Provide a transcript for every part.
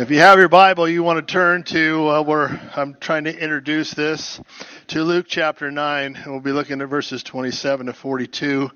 If you have your Bible, you want to turn to where I'm trying to introduce this to Luke chapter 9, and we'll be looking at verses 27 to 42.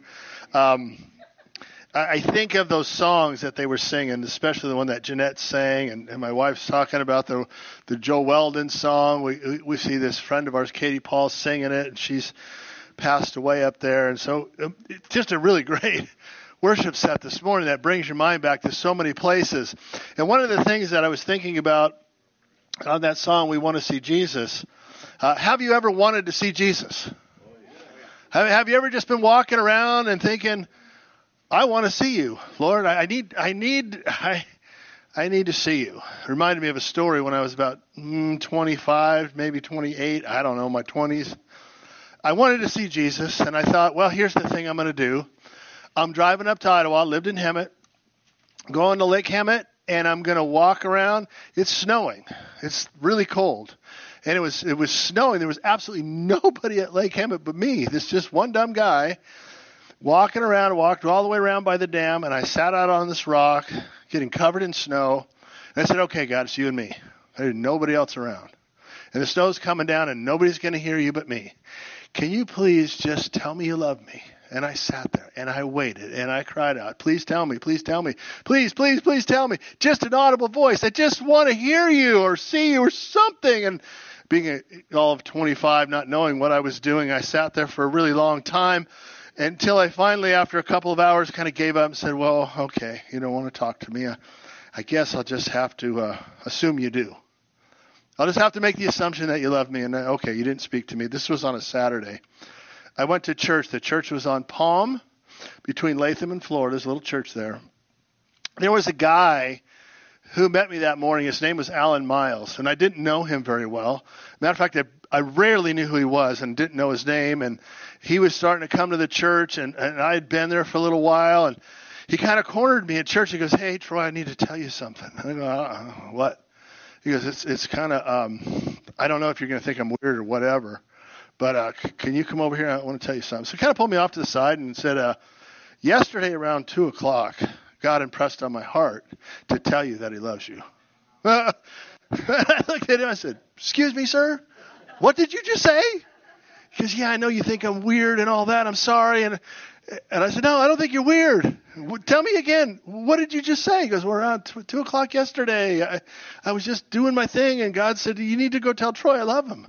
I think of those songs that they were singing, especially the one that Jeanette sang, and my wife's talking about the Joe Weldon song. We see this friend of ours, Katie Paul, singing it, and she's passed away up there. And so it's just a really great worship set this morning that brings your mind back to so many places. And one of the things that I was thinking about on that song, We Want to See Jesus, have you ever wanted to see Jesus? Have you ever just been walking around and thinking, I want to see you, Lord. I need to see you. It reminded me of a story when I was about 25, maybe 28. I don't know, my 20s. I wanted to see Jesus, and I thought, well, here's the thing I'm going to do. I'm driving up to Ottawa, lived in Hemet, going to Lake Hemet, and I'm going to walk around. It's snowing. It's really cold. And it was snowing. There was absolutely nobody at Lake Hemet but me. This just one dumb guy walking around. I walked all the way around by the dam, and I sat out on this rock, getting covered in snow. And I said, okay, God, it's you and me. There's nobody else around. And the snow's coming down, and nobody's going to hear you but me. Can you please just tell me you love me? And I sat there, and I waited, and I cried out, please tell me, please tell me, please, please, please tell me. Just an audible voice. I just want to hear you or see you or something. And being all of 25, not knowing what I was doing, I sat there for a really long time until I finally, after a couple of hours, kind of gave up and said, well, okay, you don't want to talk to me. I guess I'll just have to assume you do. I'll just have to make the assumption that you love me. And okay, you didn't speak to me. This was on a Saturday. I went to church. The church was on Palm between Latham and Florida. There's a little church there. There was a guy who met me that morning. His name was Alan Miles, and I didn't know him very well. Matter of fact, I rarely knew who he was and didn't know his name. And he was starting to come to the church, and I had been there for a little while. And he kind of cornered me at church. He goes, hey, Troy, I need to tell you something. I go, what? He goes, it's kind of, I don't know if you're going to think I'm weird or whatever. But can you come over here? I want to tell you something. So he kind of pulled me off to the side and said, yesterday around 2 o'clock, God impressed on my heart to tell you that he loves you. I looked at him. I said, excuse me, sir? What did you just say? He goes, yeah, I know you think I'm weird and all that. I'm sorry. And I said, no, I don't think you're weird. Tell me again. What did you just say? He goes, well, around 2 o'clock yesterday, I was just doing my thing, and God said, you need to go tell Troy I love him.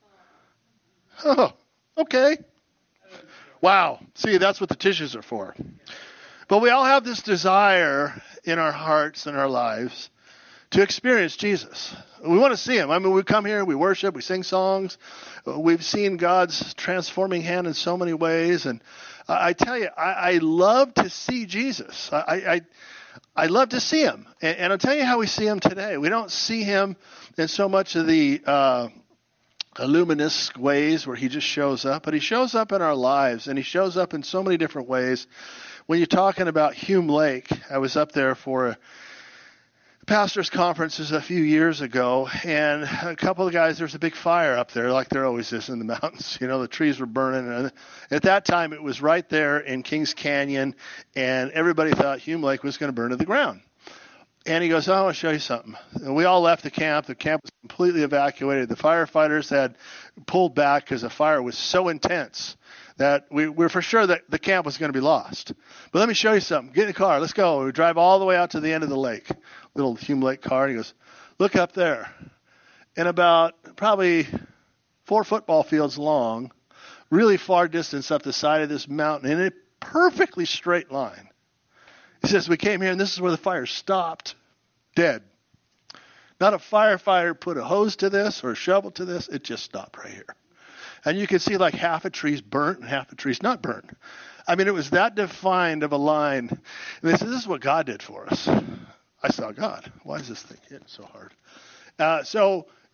Oh, okay. Wow. See, that's what the tissues are for. But we all have this desire in our hearts and our lives to experience Jesus. We want to see him. I mean, we come here, we worship, we sing songs. We've seen God's transforming hand in so many ways. And I tell you, I love to see Jesus. I love to see him. And I'll tell you how we see him today. We don't see him in so much of the luminous ways where he just shows up, but he shows up in our lives, and he shows up in so many different ways. When you're talking about Hume Lake, I was up there for a pastor's conferences a few years ago, and a couple of guys, there's a big fire up there, like there always is in the mountains. You know, the trees were burning, and at that time it was right there in Kings Canyon, and everybody thought Hume Lake was going to burn to the ground. And he goes, I want to show you something. And we all left the camp. The camp was completely evacuated. The firefighters had pulled back because the fire was so intense that we were for sure that the camp was going to be lost. But let me show you something. Get in the car. Let's go. We drive all the way out to the end of the lake, little Hume Lake car. And he goes, look up there. And about probably 4 football fields long, really far distance up the side of this mountain in a perfectly straight line. He says, we came here, and this is where the fire stopped, dead. Not a firefighter put a hose to this or a shovel to this. It just stopped right here. And you can see like half a tree's burnt and half a tree's not burnt. I mean, it was that defined of a line. And they said, this is what God did for us. I saw God. Why is this thing hitting so hard? So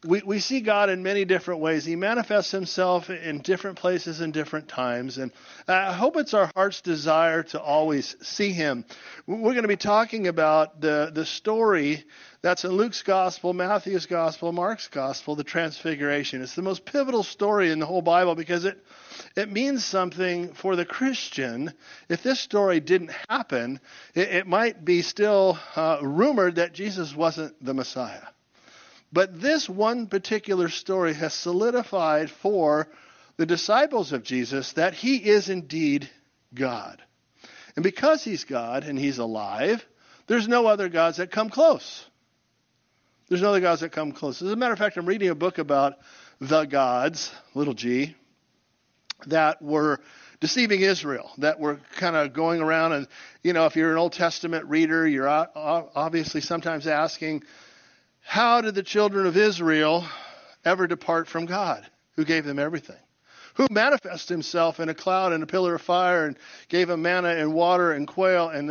we see God in many different ways. He manifests himself in different places and different times. And I hope it's our heart's desire to always see him. We're going to be talking about the story that's in Luke's gospel, Matthew's gospel, Mark's gospel, the Transfiguration. It's the most pivotal story in the whole Bible because it means something for the Christian. If this story didn't happen, it might be still rumored that Jesus wasn't the Messiah. But this one particular story has solidified for the disciples of Jesus that he is indeed God. And because he's God and he's alive, there's no other gods that come close. There's no other gods that come close. As a matter of fact, I'm reading a book about the gods, little g, that were deceiving Israel, that were kind of going around. And, if you're an Old Testament reader, you're obviously sometimes asking, how did the children of Israel ever depart from God, who gave them everything? Who manifested himself in a cloud and a pillar of fire and gave them manna and water and quail? And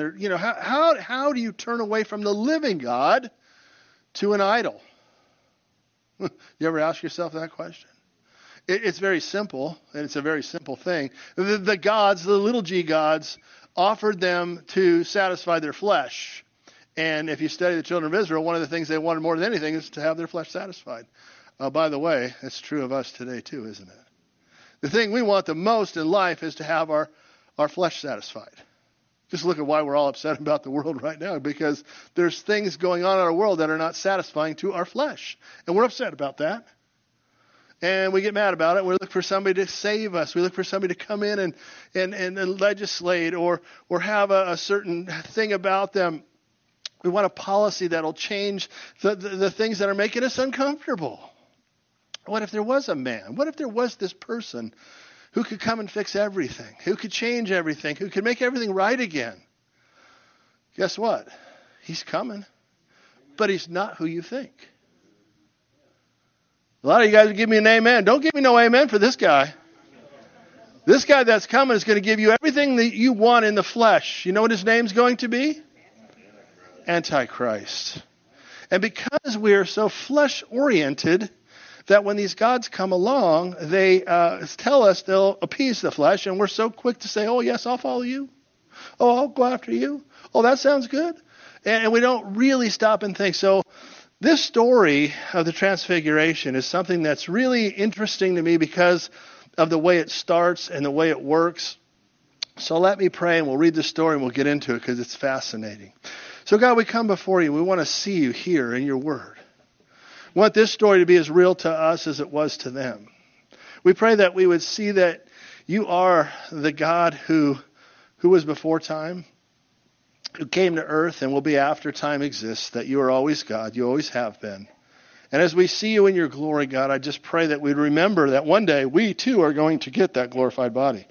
how do you turn away from the living God to an idol? You ever ask yourself that question? It's very simple, and it's a very simple thing. The gods, the little g gods, offered them to satisfy their flesh. And if you study the children of Israel, one of the things they wanted more than anything is to have their flesh satisfied. By the way, it's true of us today too, isn't it? The thing we want the most in life is to have our flesh satisfied. Just look at why we're all upset about the world right now, because there's things going on in our world that are not satisfying to our flesh. And we're upset about that. And we get mad about it. We look for somebody to save us. We look for somebody to come in and legislate or have a certain thing about them. We want a policy that will change the things that are making us uncomfortable. What if there was a man? What if there was this person who could come and fix everything, who could change everything, who could make everything right again? Guess what? He's coming, but he's not who you think. A lot of you guys would give me an amen. Don't give me no amen for this guy. This guy that's coming is going to give you everything that you want in the flesh. You know what his name's going to be? Antichrist. And because we are so flesh-oriented, that when these gods come along, they tell us they'll appease the flesh, and we're so quick to say, oh, yes, I'll follow you. Oh, I'll go after you. Oh, that sounds good. And we don't really stop and think. So this story of the Transfiguration is something that's really interesting to me because of the way it starts and the way it works. So let me pray, and we'll read the story, and we'll get into it because it's fascinating. So God, we come before you. We want to see you here in your word. We want this story to be as real to us as it was to them. We pray that we would see that you are the God who was before time, who came to earth and will be after time exists, that you are always God. You always have been. And as we see you in your glory, God, I just pray that we'd remember that one day we too are going to get that glorified body.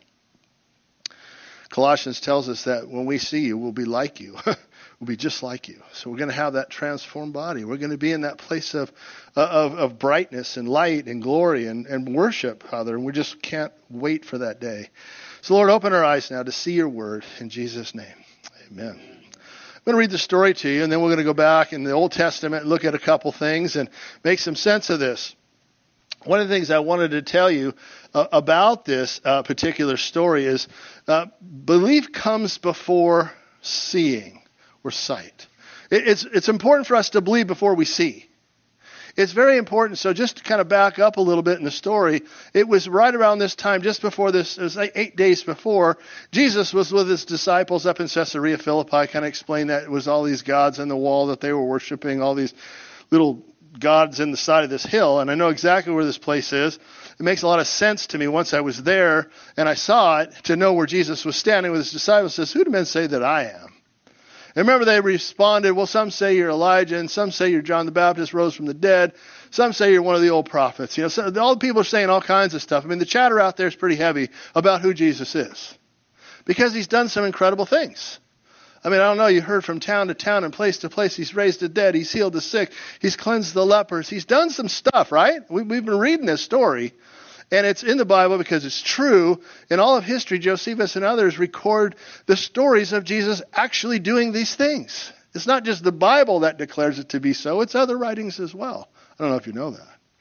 Colossians tells us that when we see you, we'll be like you. We'll be just like you. So we're going to have that transformed body. We're going to be in that place of brightness and light and glory and worship, Father. And we just can't wait for that day. So Lord, open our eyes now to see your word in Jesus' name. Amen. I'm going to read the story to you, and then we're going to go back in the Old Testament and look at a couple things and make some sense of this. One of the things I wanted to tell you about this particular story is belief comes before seeing or sight. It's important for us to believe before we see. It's very important. So just to kind of back up a little bit in the story, it was right around this time, just before this, it was like 8 days before, Jesus was with his disciples up in Caesarea Philippi. I kind of explained that it was all these gods on the wall that they were worshiping, all these little gods in the side of this hill. And I know exactly where this place is. It makes a lot of sense to me once I was there and I saw it to know where Jesus was standing with his disciples. Says, who do men say that I am? And remember, they responded, well, some say you're Elijah, and some say you're John the Baptist, rose from the dead. Some say you're one of the old prophets. So all the people are saying all kinds of stuff. I mean, the chatter out there is pretty heavy about who Jesus is, because he's done some incredible things. I mean, I don't know, you heard from town to town and place to place. He's raised the dead. He's healed the sick. He's cleansed the lepers. He's done some stuff, right? We've been reading this story. And it's in the Bible because it's true. In all of history, Josephus and others record the stories of Jesus actually doing these things. It's not just the Bible that declares it to be so. It's other writings as well. I don't know if you know that.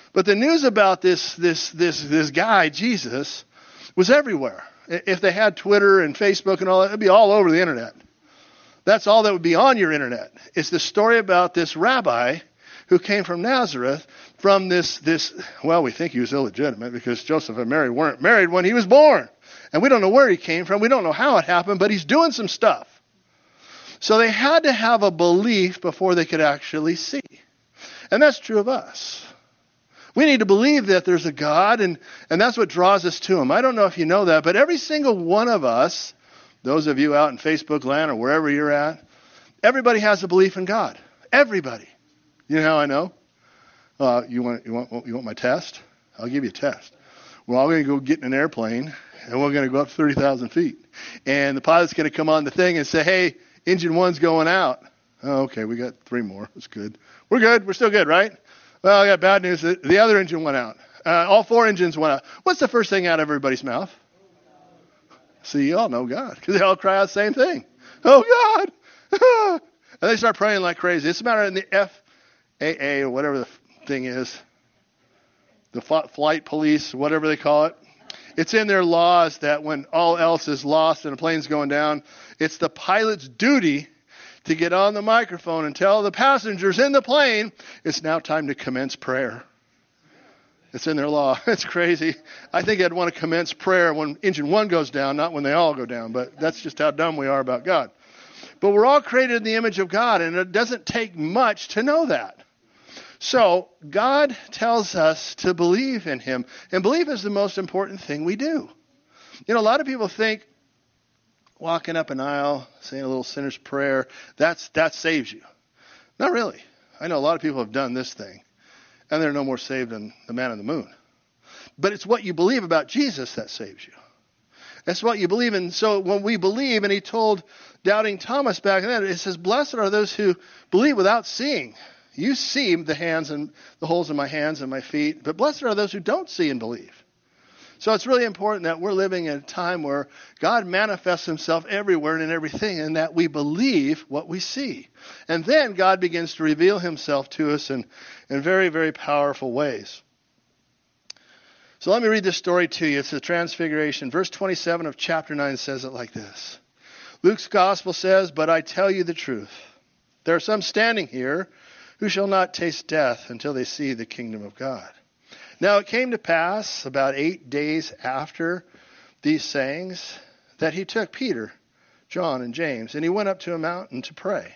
But the news about this guy, Jesus, was everywhere. If they had Twitter and Facebook and all that, it'd be all over the internet. That's all that would be on your internet. It's the story about this rabbi who came from Nazareth from this, well, we think he was illegitimate because Joseph and Mary weren't married when he was born. And we don't know where he came from. We don't know how it happened, but he's doing some stuff. So they had to have a belief before they could actually see. And that's true of us. We need to believe that there's a God, and that's what draws us to him. I don't know if you know that, but every single one of us, those of you out in Facebook land or wherever you're at, everybody has a belief in God. Everybody. You know how I know? You want my test? I'll give you a test. We're all going to go get in an airplane, and we're going to go up 30,000 feet. And the pilot's going to come on the thing and say, hey, engine one's going out. Oh, okay, we got 3 more. That's good. We're good. We're still good, right? Well, I got bad news. The other engine went out. All 4 engines went out. What's the first thing out of everybody's mouth? See, you all know God, because they all cry out the same thing. Oh, God. And they start praying like crazy. It's a matter in the FAA or whatever the thing is, the flight police, whatever they call it. It's in their laws that when all else is lost and a plane's going down, it's the pilot's duty to get on the microphone and tell the passengers in the plane, it's now time to commence prayer. It's in their law. It's crazy. I think I'd want to commence prayer when engine 1 goes down, not when they all go down, but that's just how dumb we are about God. But we're all created in the image of God, and it doesn't take much to know that. So God tells us to believe in him, and belief is the most important thing we do. You know, a lot of people think walking up an aisle, saying a little sinner's prayer, that saves you. Not really. I know a lot of people have done this thing, and they're no more saved than the man on the moon. But it's what you believe about Jesus that saves you. That's what you believe in. So when we believe, and he told doubting Thomas back then, it says, blessed are those who believe without seeing. You see the hands and the holes in my hands and my feet, but blessed are those who don't see and believe. So it's really important that we're living in a time where God manifests himself everywhere and in everything, and that we believe what we see. And then God begins to reveal himself to us in very, very powerful ways. So let me read this story to you. It's the Transfiguration. Verse 27 of chapter 9 says it like this. Luke's gospel says, but I tell you the truth. There are some standing here who shall not taste death until they see the kingdom of God. Now it came to pass about 8 days after these sayings that he took Peter, John, and James, and he went up to a mountain to pray.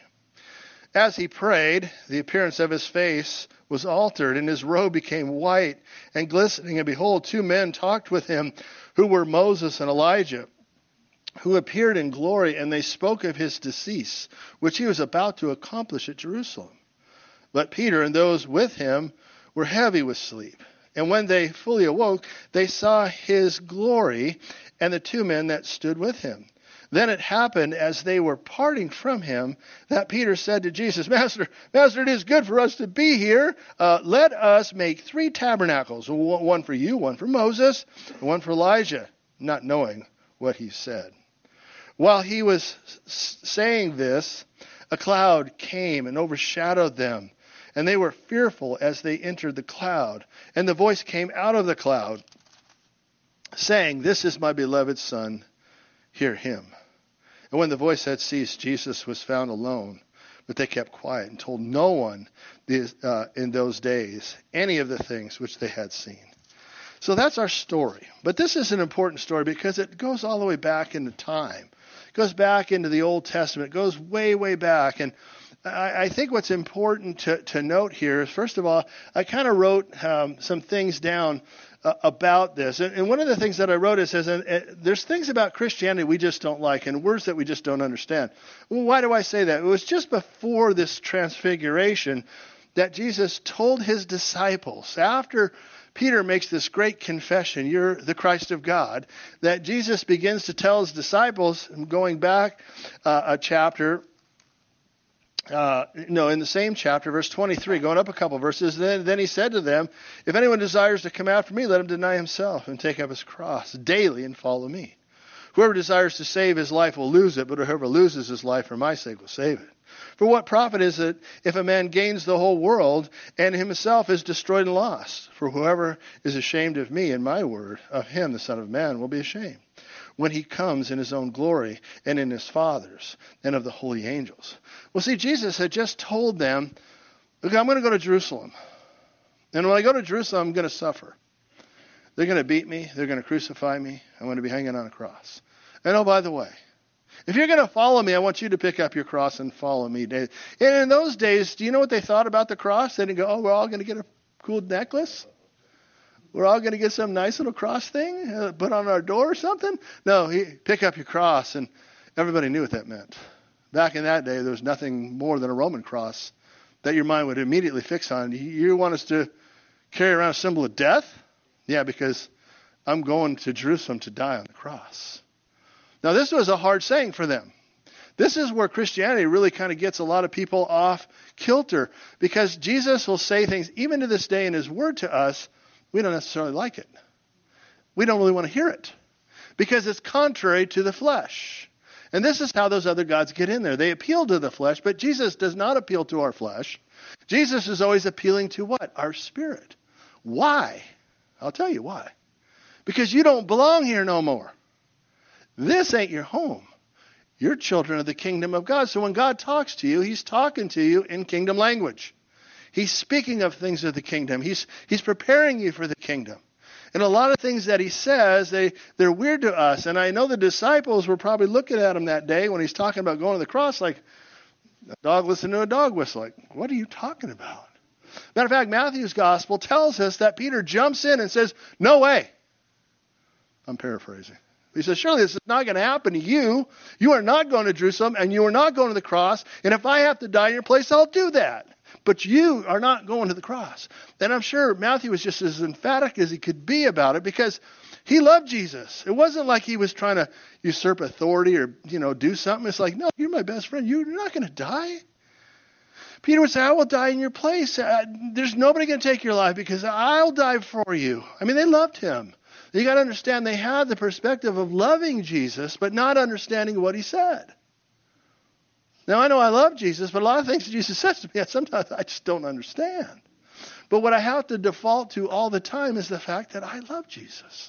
As he prayed, the appearance of his face was altered, and his robe became white and glistening. And behold, 2 men talked with him, who were Moses and Elijah, who appeared in glory, and they spoke of his decease, which he was about to accomplish at Jerusalem. But Peter and those with him were heavy with sleep. And when they fully awoke, they saw his glory and the 2 men that stood with him. Then it happened as they were parting from him that Peter said to Jesus, Master, it is good for us to be here. Let us make 3 tabernacles, one for you, one for Moses, and one for Elijah, not knowing what he said. While he was saying this, a cloud came and overshadowed them. And they were fearful as they entered the cloud. And the voice came out of the cloud, saying, this is my beloved Son, hear him. And when the voice had ceased, Jesus was found alone. But they kept quiet and told no one in those days any of the things which they had seen. So that's our story. But this is an important story because it goes all the way back into time. It goes back into the Old Testament. It goes way, way back. And I think what's important to note here is, first of all, I kind of wrote some things down about this. And one of the things that I wrote is, there's things about Christianity we just don't like and words that we just don't understand. Well, why do I say that? It was just before this transfiguration that Jesus told his disciples, after Peter makes this great confession, you're the Christ of God, that Jesus begins to tell his disciples, going back a chapter, in the same chapter, verse 23, going up a couple verses, then he said to them, if anyone desires to come after me, let him deny himself and take up his cross daily and follow me. Whoever desires to save his life will lose it, but whoever loses his life for my sake will save it. For what profit is it if a man gains the whole world and himself is destroyed and lost? For whoever is ashamed of me and my word, of him the Son of Man will be ashamed, when he comes in his own glory and in his Father's and of the holy angels. Well, see, Jesus had just told them, look, I'm going to go to Jerusalem. And when I go to Jerusalem, I'm going to suffer. They're going to beat me. They're going to crucify me. I'm going to be hanging on a cross. And oh, by the way, if you're going to follow me, I want you to pick up your cross and follow me. And in those days, do you know what they thought about the cross? They didn't go, oh, we're all going to get a cool necklace? We're all going to get some nice little cross thing put on our door or something? No, pick up your cross. And everybody knew what that meant. Back in that day, there was nothing more than a Roman cross that your mind would immediately fix on. You want us to carry around a symbol of death? Yeah, because I'm going to Jerusalem to die on the cross. Now, this was a hard saying for them. This is where Christianity really kind of gets a lot of people off kilter, because Jesus will say things, even to this day in his word to us, we don't necessarily like it. We don't really want to hear it because it's contrary to the flesh. And this is how those other gods get in there. They appeal to the flesh, but Jesus does not appeal to our flesh. Jesus is always appealing to what? Our spirit. Why? I'll tell you why. Because you don't belong here no more. This ain't your home. You're children of the kingdom of God. So when God talks to you, he's talking to you in kingdom language. He's speaking of things of the kingdom. He's preparing you for the kingdom. And a lot of things that he says, they're weird to us. And I know the disciples were probably looking at him that day when he's talking about going to the cross like a dog listening to a dog whistle. Like, what are you talking about? Matter of fact, Matthew's gospel tells us that Peter jumps in and says, no way. I'm paraphrasing. He says, surely this is not going to happen to you. You are not going to Jerusalem, and you are not going to the cross. And if I have to die in your place, I'll do that. But you are not going to the cross. And I'm sure Matthew was just as emphatic as he could be about it because he loved Jesus. It wasn't like he was trying to usurp authority or, do something. It's like, no, you're my best friend. You're not going to die. Peter would say, I will die in your place. There's nobody going to take your life because I'll die for you. I mean, they loved him. You got to understand they had the perspective of loving Jesus, but not understanding what he said. Now, I know I love Jesus, but a lot of things that Jesus says to me, sometimes I just don't understand. But what I have to default to all the time is the fact that I love Jesus.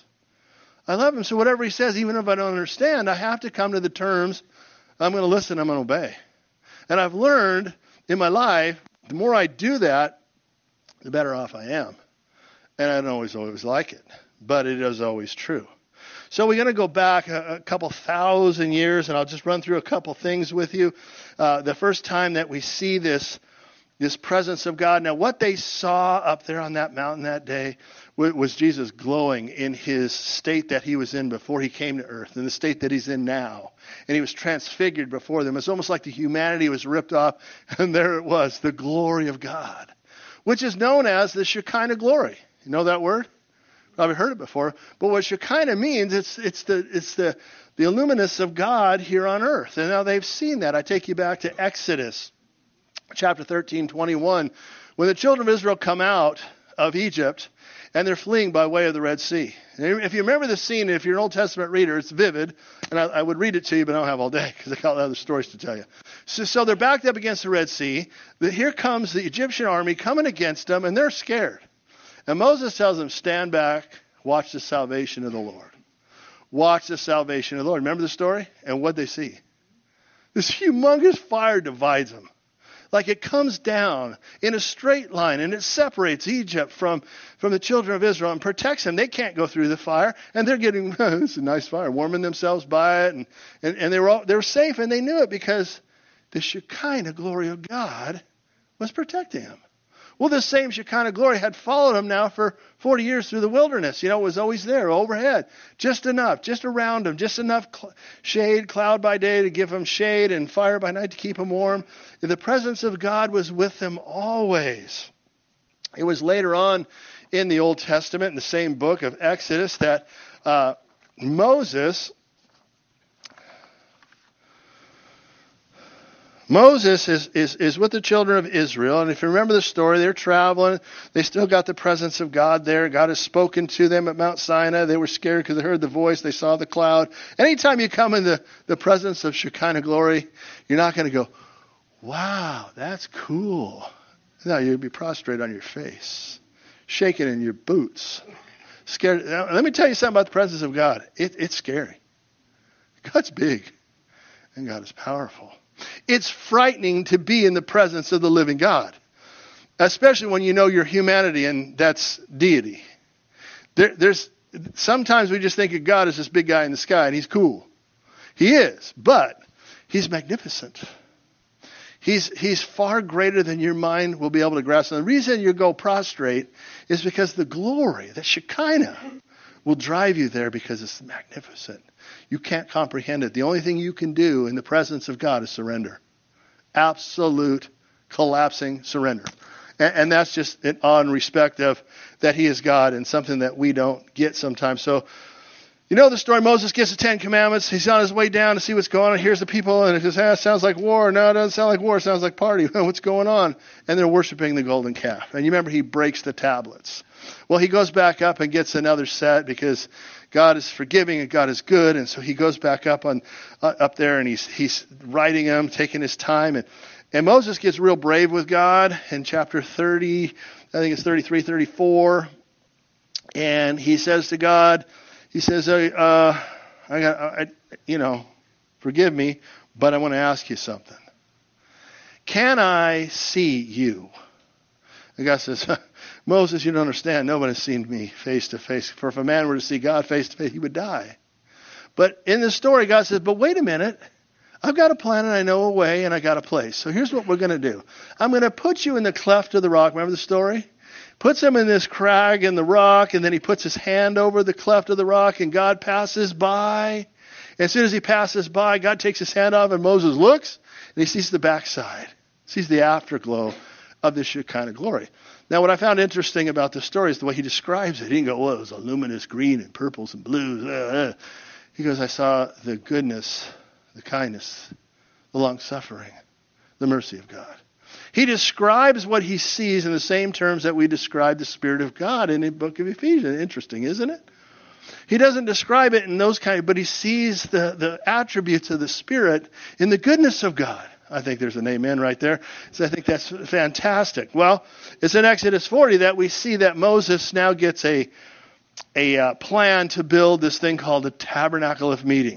I love him. So whatever he says, even if I don't understand, I have to come to the terms, I'm going to listen, I'm going to obey. And I've learned in my life, the more I do that, the better off I am. And I don't always like it, but it is always true. So we're going to go back a couple thousand years, and I'll just run through a couple things with you. The first time that we see this presence of God. Now, what they saw up there on that mountain that day was Jesus glowing in his state that he was in before he came to earth, in the state that he's in now. And he was transfigured before them. It's almost like the humanity was ripped off, and there it was, the glory of God, which is known as the Shekinah glory. You know that word? Probably heard it before, but what Shekinah means, it's the illuminance of God here on earth. And now they've seen that. I take you back to Exodus chapter 13:21, when the children of Israel come out of Egypt and they're fleeing by way of the Red Sea. And if you remember the scene, if you're an Old Testament reader, it's vivid, and I would read it to you, but I don't have all day because I got other stories to tell you. So they're backed up against the Red Sea. Here comes the Egyptian army coming against them, and they're scared. And Moses tells them, stand back, watch the salvation of the Lord. Watch the salvation of the Lord. Remember the story? And what'd they see? This humongous fire divides them. Like it comes down in a straight line, and it separates Egypt from the children of Israel and protects them. They can't go through the fire, and they're getting, this is a nice fire, warming themselves by it. And they were safe, and they knew it because the Shekinah glory of God was protecting them. Well, this same Shekinah glory had followed them now for 40 years through the wilderness. It was always there, overhead, just enough, just around them, just enough shade, cloud by day to give them shade and fire by night to keep them warm. The presence of God was with them always. It was later on in the Old Testament, in the same book of Exodus, that Moses is with the children of Israel, and if you remember the story, they're traveling. They still got the presence of God there. God has spoken to them at Mount Sinai. They were scared because they heard the voice. They saw the cloud. Anytime you come in the presence of Shekinah glory, you're not going to go, wow, that's cool. Now you'd be prostrate on your face, shaking in your boots, scared. Now, let me tell you something about the presence of God. It's scary. God's big, and God is powerful. It's frightening to be in the presence of the living God, especially when you know your humanity and that's deity. There's sometimes we just think of God as this big guy in the sky, and he's cool. He is, but he's magnificent. He's far greater than your mind will be able to grasp. And the reason you go prostrate is because the glory, the Shekinah, will drive you there because it's magnificent. You can't comprehend it. The only thing you can do in the presence of God is surrender. Absolute collapsing surrender. And that's just in awe and respect of that he is God and something that we don't get sometimes. So, you know the story. Moses gets the 10 Commandments. He's on his way down to see what's going on. Here's the people, and it says, it sounds like war. No, it doesn't sound like war. It sounds like party. What's going on? And they're worshiping the golden calf. And you remember he breaks the tablets. Well, he goes back up and gets another set because God is forgiving and God is good. And so he goes back up there, and he's writing them, taking his time. And Moses gets real brave with God in chapter 30, I think it's 33, 34. And he says to God, he says, forgive me, but I want to ask you something. Can I see you? And God says, Moses, you don't understand. Nobody's seen me face to face. For if a man were to see God face to face, he would die. But in the story, God says, but wait a minute. I've got a plan, and I know a way, and I got a place. So here's what we're going to do. I'm going to put you in the cleft of the rock. Remember the story? Puts him in this crag in the rock, and then he puts his hand over the cleft of the rock, and God passes by. And as soon as he passes by, God takes his hand off, and Moses looks, and he sees the backside, sees the afterglow of this Shekinah glory. Now, what I found interesting about the story is the way he describes it. He didn't go, well, it was a luminous green and purples and blues. He goes, I saw the goodness, the kindness, the long-suffering, the mercy of God. He describes what he sees in the same terms that we describe the Spirit of God in the book of Ephesians. Interesting, isn't it? He doesn't describe it in those but he sees the attributes of the Spirit in the goodness of God. I think there's an amen right there. So I think that's fantastic. Well, it's in Exodus 40 that we see that Moses now gets a plan to build this thing called the Tabernacle of Meeting.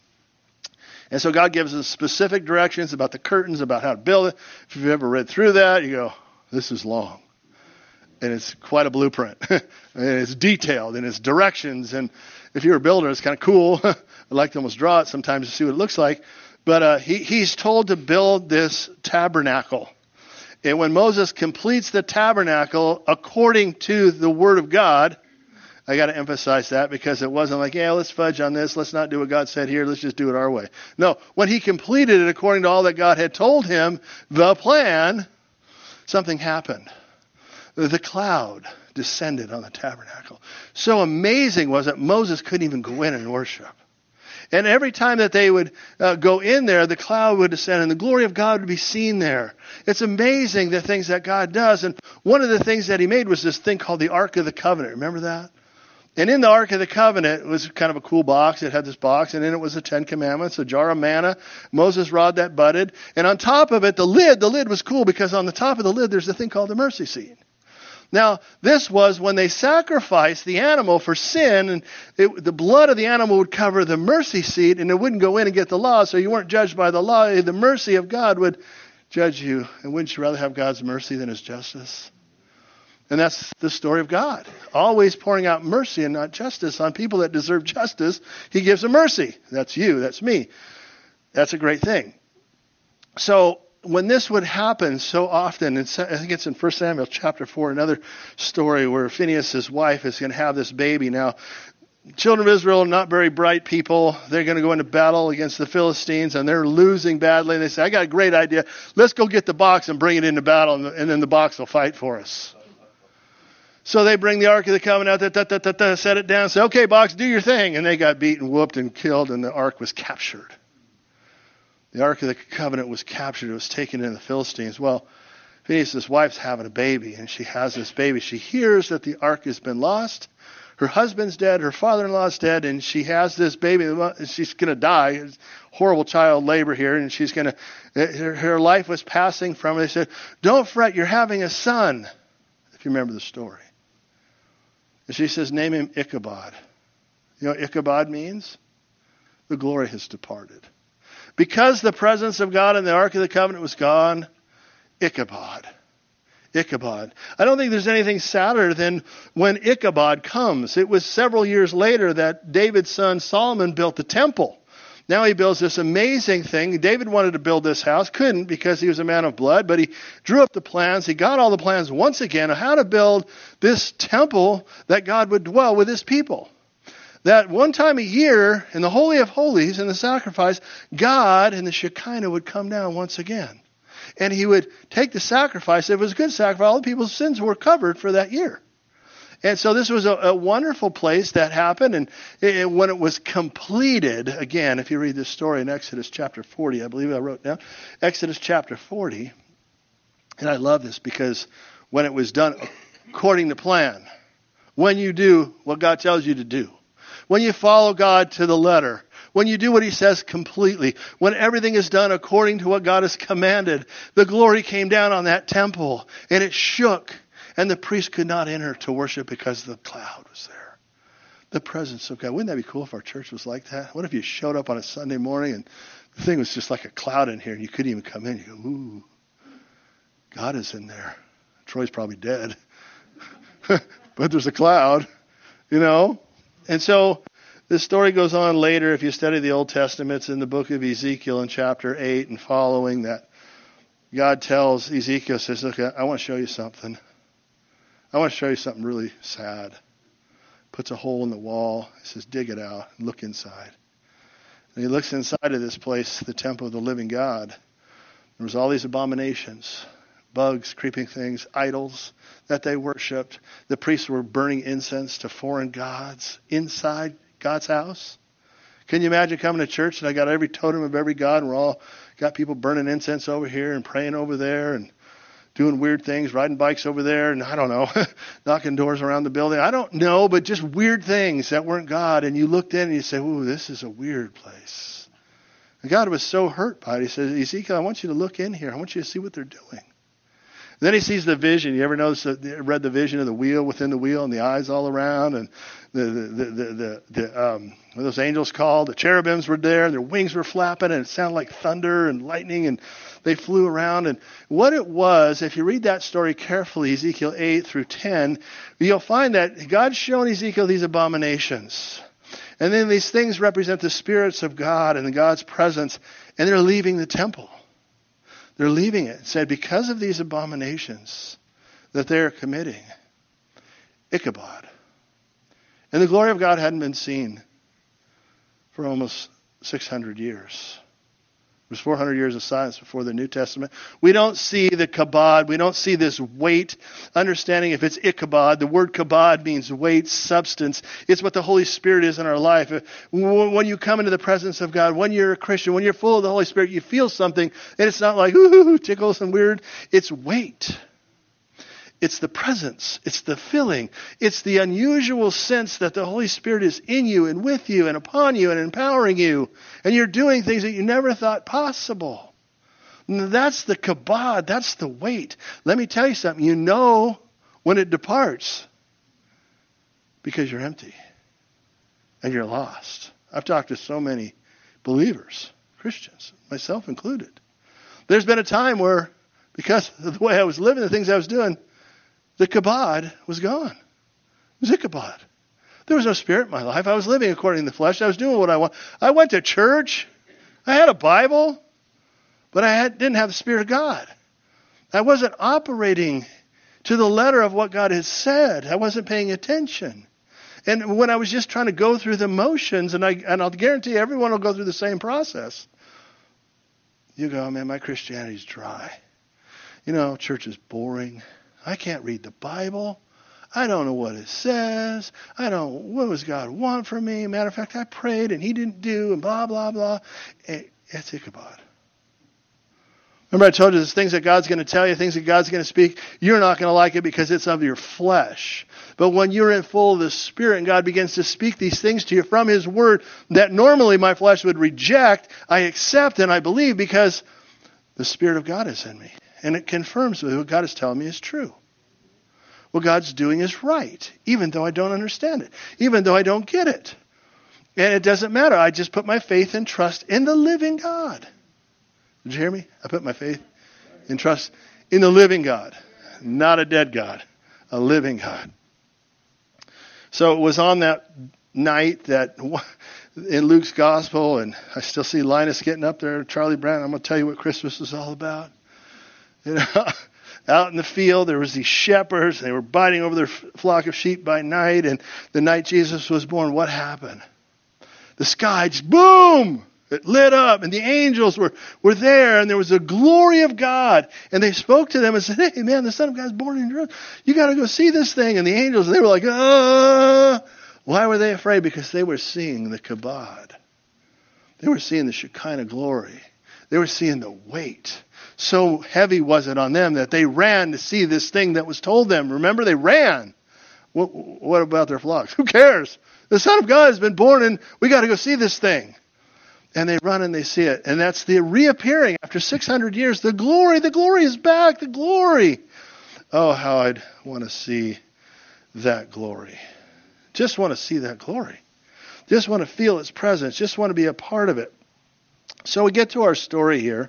And so God gives us specific directions about the curtains, about how to build it. If you've ever read through that, you go, this is long. And it's quite a blueprint. And it's detailed in its directions. And if you're a builder, it's kind of cool. I like to almost draw it sometimes to see what it looks like. But he's told to build this tabernacle. And when Moses completes the tabernacle according to the Word of God, I got to emphasize that because it wasn't like, yeah, let's fudge on this. Let's not do what God said here. Let's just do it our way. No, when he completed it according to all that God had told him, the plan, something happened. The cloud descended on the tabernacle. So amazing was it, Moses couldn't even go in and worship. And every time that they would go in there, the cloud would descend and the glory of God would be seen there. It's amazing the things that God does. And one of the things that he made was this thing called the Ark of the Covenant. Remember that? And in the Ark of the Covenant, it was kind of a cool box. It had this box, and in it was the 10 Commandments, a jar of manna, Moses' rod that budded. And on top of it, the lid was cool because on the top of the lid, there's a thing called the mercy seat. Now, this was when they sacrificed the animal for sin, and the blood of the animal would cover the mercy seat, and it wouldn't go in and get the law, so you weren't judged by the law. The mercy of God would judge you. And wouldn't you rather have God's mercy than his justice? And that's the story of God. Always pouring out mercy and not justice on people that deserve justice. He gives them mercy. That's you. That's me. That's a great thing. So when this would happen so often, I think it's in 1 Samuel chapter 4, another story where Phinehas' wife is going to have this baby. Now, children of Israel, not very bright people. They're going to go into battle against the Philistines, and they're losing badly. And they say, I got a great idea. Let's go get the box and bring it into battle, and then the box will fight for us. So they bring the Ark of the Covenant out, set it down, say, okay, box, do your thing. And they got beaten, whooped, and killed, and the Ark was captured. The Ark of the Covenant was captured. It was taken in the Philistines. Well, Phinehas' wife's having a baby, and she has this baby. She hears that the Ark has been lost. Her husband's dead, her father-in-law's dead, and she has this baby. She's going to die. Horrible child labor here, and she's going to, her life was passing from her. They said, don't fret, you're having a son, if you remember the story. And she says, name him Ichabod. You know what Ichabod means? The glory has departed. Because the presence of God in the Ark of the Covenant was gone, Ichabod. Ichabod. I don't think there's anything sadder than when Ichabod comes. It was several years later that David's son Solomon built the temple. Now he builds this amazing thing. David wanted to build this house, couldn't because he was a man of blood, but he drew up the plans. He got all the plans once again of how to build this temple that God would dwell with his people. That one time a year in the Holy of Holies, in the sacrifice, God in the Shekinah would come down once again. And he would take the sacrifice. If it was a good sacrifice, all the people's sins were covered for that year. And so this was a wonderful place that happened. And when it was completed, again, if you read this story in Exodus chapter 40, I believe I wrote down, Exodus chapter 40, and I love this because when it was done according to plan, when you do what God tells you to do, when you follow God to the letter, when you do what he says completely, when everything is done according to what God has commanded, the glory came down on that temple and it shook and the priest could not enter to worship because the cloud was there. The presence of God. Wouldn't that be cool if our church was like that? What if you showed up on a Sunday morning and the thing was just like a cloud in here and you couldn't even come in? You go, ooh, God is in there. Troy's probably dead. But there's a cloud, you know. And so this story goes on later. If you study the Old Testament, it's in the book of Ezekiel in chapter 8 and following that. God tells Ezekiel, says, look, I want to show you something. I want to show you something really sad. Puts a hole in the wall. He says, dig it out and look inside. And he looks inside of this place, the temple of the living God. There was all these abominations, bugs, creeping things, idols that they worshipped. The priests were burning incense to foreign gods inside God's house. Can you imagine coming to church and I got every totem of every god and we're all got people burning incense over here and praying over there and doing weird things, riding bikes over there and I don't know, knocking doors around the building. I don't know, but just weird things that weren't God. And you looked in and you say, ooh, this is a weird place. And God was so hurt by it. He says, Ezekiel, I want you to look in here. I want you to see what they're doing. Then he sees the vision. You ever notice read the vision of the wheel within the wheel and the eyes all around and what those angels called, the cherubims were there, their wings were flapping and it sounded like thunder and lightning and they flew around. And what it was, if you read that story carefully, Ezekiel 8 through 10, you'll find that God's shown Ezekiel these abominations. And then these things represent the spirits of God and God's presence and they're leaving the temple. They're leaving it. It said, because of these abominations that they're committing, Ichabod. And the glory of God hadn't been seen for almost 600 years. There was 400 years of silence before the New Testament. We don't see the kabod. We don't see this weight. Understanding if it's Ichabod, the word kabod means weight, substance. It's what the Holy Spirit is in our life. When you come into the presence of God, when you're a Christian, when you're full of the Holy Spirit, you feel something. And it's not like, ooh, tickles and weird. It's weight. It's the presence. It's the filling. It's the unusual sense that the Holy Spirit is in you and with you and upon you and empowering you. And you're doing things that you never thought possible. And that's the kabod. That's the weight. Let me tell you something. You know when it departs because you're empty and you're lost. I've talked to so many believers, Christians, myself included. There's been a time where because of the way I was living, the things I was doing, the kabod was gone. It was Ichabod. There was no spirit in my life. I was living according to the flesh. I was doing what I want. I went to church. I had a Bible, but I didn't have the Spirit of God. I wasn't operating to the letter of what God had said. I wasn't paying attention. And when I was just trying to go through the motions, and I'll guarantee everyone will go through the same process. You go, man, my Christianity's dry. You know, church is boring. I can't read the Bible. I don't know what it says. What does God want from me? Matter of fact, I prayed and he didn't do and blah, blah, blah. It's Ichabod. Remember I told you there's things that God's going to tell you, things that God's going to speak. You're not going to like it because it's of your flesh. But when you're in full of the Spirit and God begins to speak these things to you from His Word that normally my flesh would reject, I accept and I believe because the Spirit of God is in me. And it confirms that what God is telling me is true. What God's doing is right, even though I don't understand it, even though I don't get it. And it doesn't matter. I just put my faith and trust in the living God. Did you hear me? I put my faith and trust in the living God, not a dead God, a living God. So it was on that night that in Luke's gospel, and I still see Linus getting up there, Charlie Brown, I'm going to tell you what Christmas is all about. You know, out in the field, there was these shepherds. They were biting over their flock of sheep by night, and the night Jesus was born, what happened? The sky just, boom! It lit up, and the angels were there, and there was the glory of God. And they spoke to them and said, hey, man, the Son of God is born in Jerusalem. You got to go see this thing. And the angels, they were like, Why were they afraid? Because they were seeing the kabod. They were seeing the Shekinah glory. They were seeing the weight. So heavy was it on them that they ran to see this thing that was told them. Remember, they ran. What about their flocks? Who cares? The Son of God has been born, and we got to go see this thing. And they run and they see it. And that's the reappearing after 600 years. The glory is back. The glory. Oh, how I'd want to see that glory. Just want to see that glory. Just want to feel its presence. Just want to be a part of it. So we get to our story here.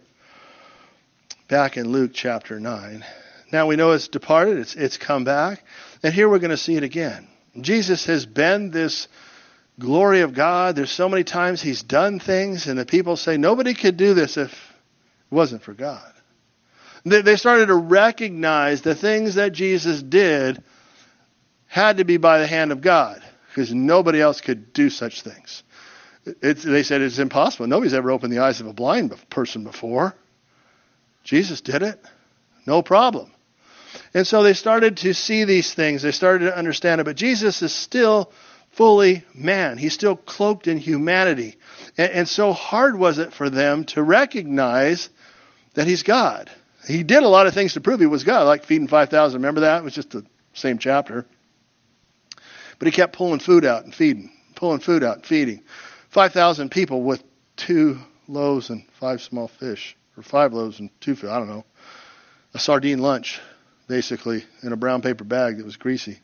Back in Luke chapter 9. Now we know it's departed. It's come back. And here we're going to see it again. Jesus has been this glory of God. There's so many times He's done things, and the people say nobody could do this if it wasn't for God. They started to recognize the things that Jesus did had to be by the hand of God, because nobody else could do such things. They said it's impossible. Nobody's ever opened the eyes of a blind person before. Jesus did it. No problem. And so they started to see these things. They started to understand it. But Jesus is still fully man. He's still cloaked in humanity. And so hard was it for them to recognize that He's God. He did a lot of things to prove He was God, like feeding 5,000. Remember that? It was just the same chapter. But He kept pulling food out and feeding, pulling food out and feeding. 5,000 people with 2 loaves and 5 small fish, or 5 loaves and 2 fish, I don't know. A sardine lunch, basically, in a brown paper bag that was greasy.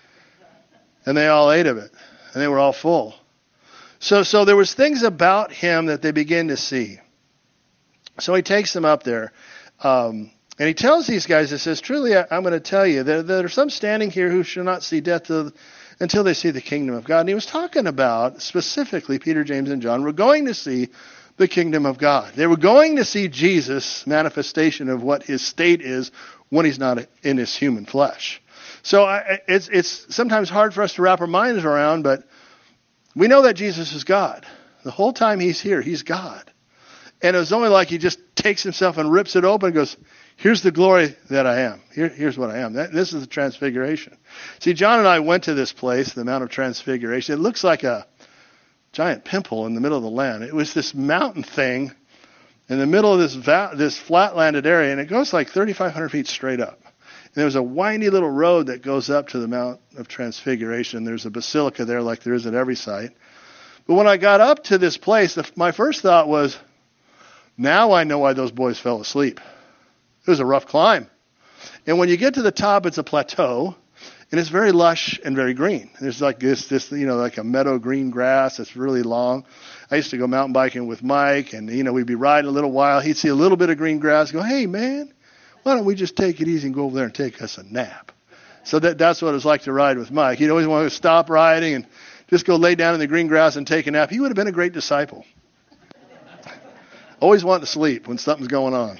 And they all ate of it. And they were all full. So there was things about Him that they began to see. So He takes them up there. And He tells these guys, He says, truly, I'm going to tell you, there are some standing here who shall not see death until they see the kingdom of God. And He was talking about, specifically, Peter, James, and John were going to see the kingdom of God. They were going to see Jesus' manifestation of what His state is when He's not in His human flesh. So it's sometimes hard for us to wrap our minds around, but we know that Jesus is God. The whole time He's here, He's God. And it was only like He just takes Himself and rips it open and goes, here's the glory that I am. Here's what I am. This is the transfiguration. See, John and I went to this place, the Mount of Transfiguration. It looks like a giant pimple in the middle of the land. It was this mountain thing in the middle of this flat-landed area, and it goes like 3,500 feet straight up. And there's a windy little road that goes up to the Mount of Transfiguration. There's a basilica there like there is at every site. But when I got up to this place, my first thought was, now I know why those boys fell asleep. It was a rough climb. And when you get to the top, it's a plateau, and it's very lush and very green. There's like this, like a meadow green grass that's really long. I used to go mountain biking with Mike, and, we'd be riding a little while. He'd see a little bit of green grass, go, hey, man, why don't we just take it easy and go over there and take us a nap? So that's what it was like to ride with Mike. He'd always want to stop riding and just go lay down in the green grass and take a nap. He would have been a great disciple. Always wanting to sleep when something's going on.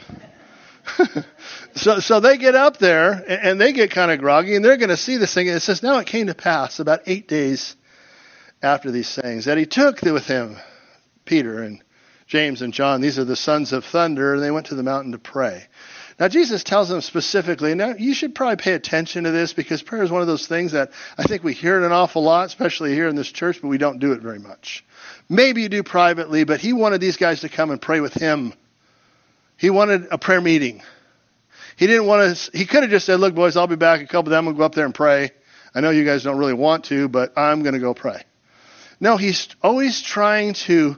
So they get up there, and they get kind of groggy, and they're going to see this thing. And it says, now it came to pass about 8 days after these sayings that He took with Him Peter and James and John. These are the sons of thunder, and they went to the mountain to pray. Now, Jesus tells them specifically, now you should probably pay attention to this, because prayer is one of those things that I think we hear it an awful lot, especially here in this church, but we don't do it very much. Maybe you do privately, but He wanted these guys to come and pray with Him. He wanted a prayer meeting. He didn't want to. He could have just said, "Look, boys, I'll be back in a couple of them. We'll go up there and pray. I know you guys don't really want to, but I'm going to go pray." No, he's always trying to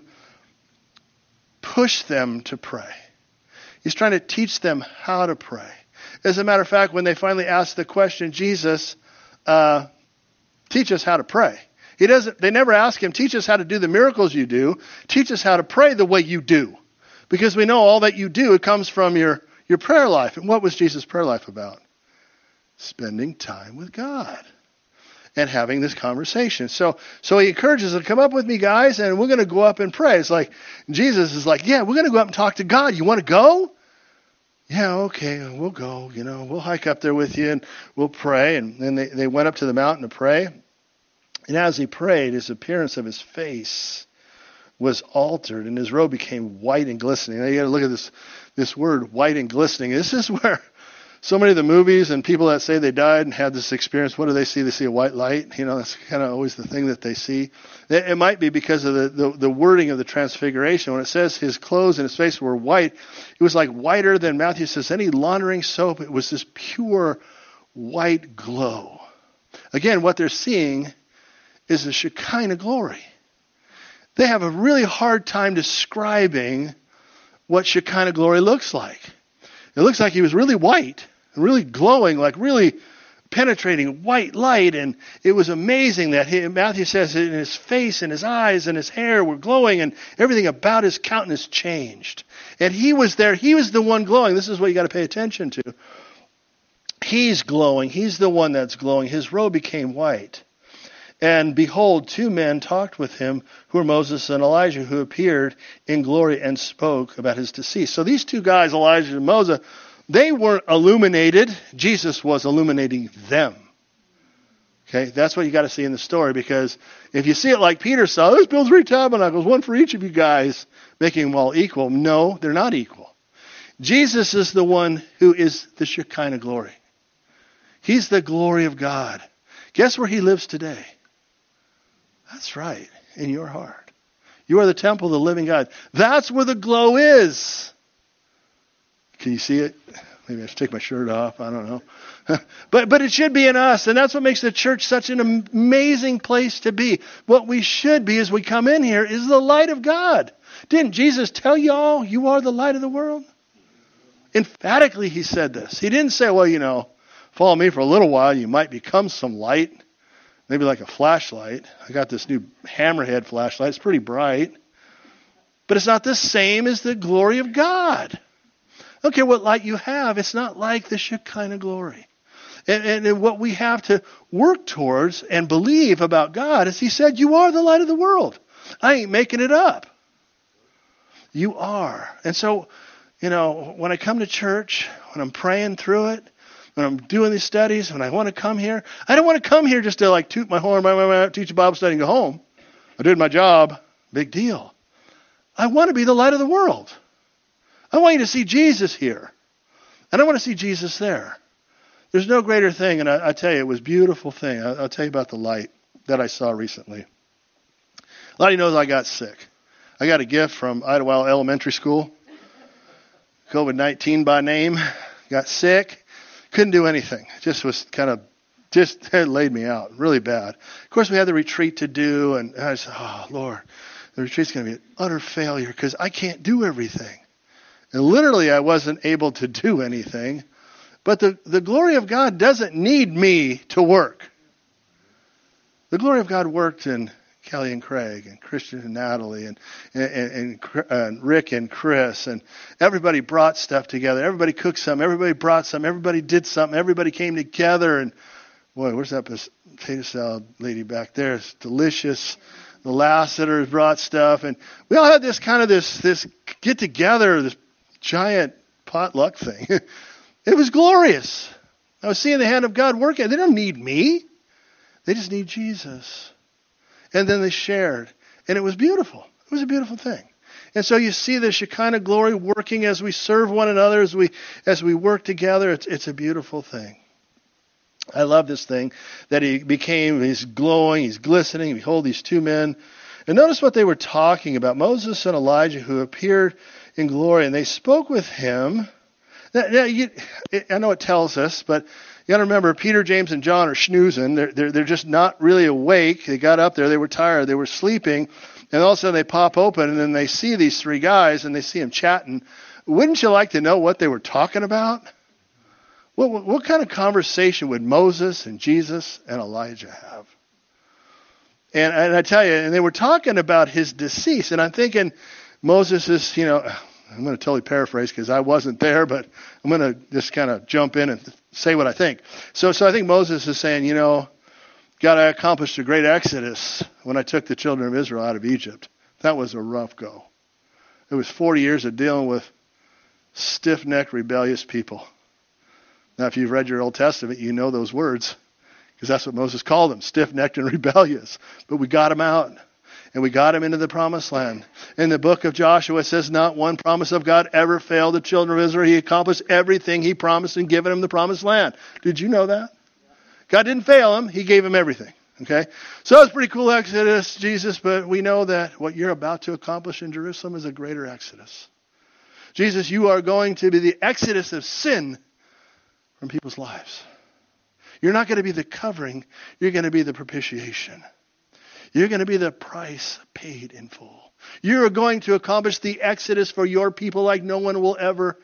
push them to pray. He's trying to teach them how to pray. As a matter of fact, when they finally ask the question, Jesus, teach us how to pray. They never ask him, teach us how to do the miracles you do. Teach us how to pray the way you do. Because we know all that you do, it comes from your prayer life. And what was Jesus' prayer life about? Spending time with God and having this conversation. So he encourages them, come up with me, guys, and we're going to go up and pray. It's like, Jesus is like, yeah, we're going to go up and talk to God. You want to go? Yeah, okay, we'll go. We'll hike up there with you and we'll pray. And then they went up to the mountain to pray. And as he prayed, his appearance of his face was altered and his robe became white and glistening. Now you got to look at this word, white and glistening. This is where so many of the movies and people that say they died and had this experience, what do they see? They see a white light. That's kind of always the thing that they see. It might be because of the wording of the transfiguration. When it says his clothes and his face were white, it was like whiter than, Matthew says, any laundering soap. It was this pure white glow. Again, what they're seeing is the Shekinah glory. They have a really hard time describing what Shekinah glory looks like. It looks like he was really white, really glowing, like really penetrating white light. And it was amazing that Matthew says in his face and his eyes and his hair were glowing and everything about his countenance changed. And he was there. He was the one glowing. This is what you got to pay attention to. He's glowing. He's the one that's glowing. His robe became white. And behold, two men talked with him, who were Moses and Elijah, who appeared in glory and spoke about his decease. So these two guys, Elijah and Moses, they weren't illuminated. Jesus was illuminating them. Okay, that's what you got to see in the story, because if you see it like Peter saw, let's build 3 tabernacles, one for each of you guys, making them all equal. No, they're not equal. Jesus is the one who is the Shekinah glory. He's the glory of God. Guess where he lives today? That's right, in your heart. You are the temple of the living God. That's where the glow is. Can you see it? Maybe I should take my shirt off. I don't know. But it should be in us, and that's what makes the church such an amazing place to be. What we should be as we come in here is the light of God. Didn't Jesus tell y'all you are the light of the world? Emphatically, he said this. He didn't say, well, follow me for a little while, you might become some light. Maybe like a flashlight. I got this new Hammerhead flashlight. It's pretty bright. But it's not the same as the glory of God. I don't care what light you have. It's not like the Shekinah glory. And what we have to work towards and believe about God is he said, you are the light of the world. I ain't making it up. You are. And so, when I come to church, when I'm praying through it, when I'm doing these studies, when I want to come here, I don't want to come here just to toot my horn, teach a Bible study and go home. I did my job. Big deal. I want to be the light of the world. I want you to see Jesus here. And I want to see Jesus there. There's no greater thing. And I tell you, it was a beautiful thing. I'll tell you about the light that I saw recently. A lot of you know that I got sick. I got a gift from Idlewild Elementary School. COVID-19 by name. Got sick. Couldn't do anything. Just was it laid me out really bad. Of course, we had the retreat to do, and I said, oh, Lord, the retreat's going to be an utter failure because I can't do everything. And literally, I wasn't able to do anything. But the glory of God doesn't need me to work. The glory of God worked in Kelly and Craig and Christian and Natalie and Rick and Chris, and everybody brought stuff together. Everybody cooked something. Everybody brought something. Everybody did something. Everybody came together. And boy, where's that potato salad lady back there? It's delicious. The Lassiters brought stuff, and we all had this this get together, this giant potluck thing. It was glorious. I was seeing the hand of God working. They don't need me. They just need Jesus. And then they shared. And it was beautiful. It was a beautiful thing. And so you see the Shekinah glory working as we serve one another, as we work together. It's a beautiful thing. I love this thing that he's glowing, he's glistening. Behold, these two men. And notice what they were talking about. Moses and Elijah who appeared in glory, and they spoke with him. Now, I know it tells us, but you got to remember, Peter, James, and John are snoozing. They're just not really awake. They got up there. They were tired. They were sleeping. And all of a sudden they pop open, and then they see these three guys, and they see them chatting. Wouldn't you like to know what they were talking about? What kind of conversation would Moses and Jesus and Elijah have? And I tell you, and they were talking about his decease. And I'm thinking Moses is, I'm going to totally paraphrase because I wasn't there, but I'm going to just kind of jump in and say what I think. So I think Moses is saying, God, I accomplished a great exodus when I took the children of Israel out of Egypt. That was a rough go. It was 40 years of dealing with stiff-necked, rebellious people. Now, if you've read your Old Testament, you know those words, because that's what Moses called them, stiff-necked and rebellious. But we got them out, and we got them into the promised land. In the book of Joshua, it says, not one promise of God ever failed the children of Israel. He accomplished everything he promised and given them the promised land. Did you know that? God didn't fail them. He gave them everything. Okay? So it's pretty cool exodus, Jesus, but we know that what you're about to accomplish in Jerusalem is a greater exodus. Jesus, you are going to be the exodus of sin from people's lives. You're not going to be the covering. You're going to be the propitiation. You're going to be the price paid in full. You're going to accomplish the exodus for your people like no one will ever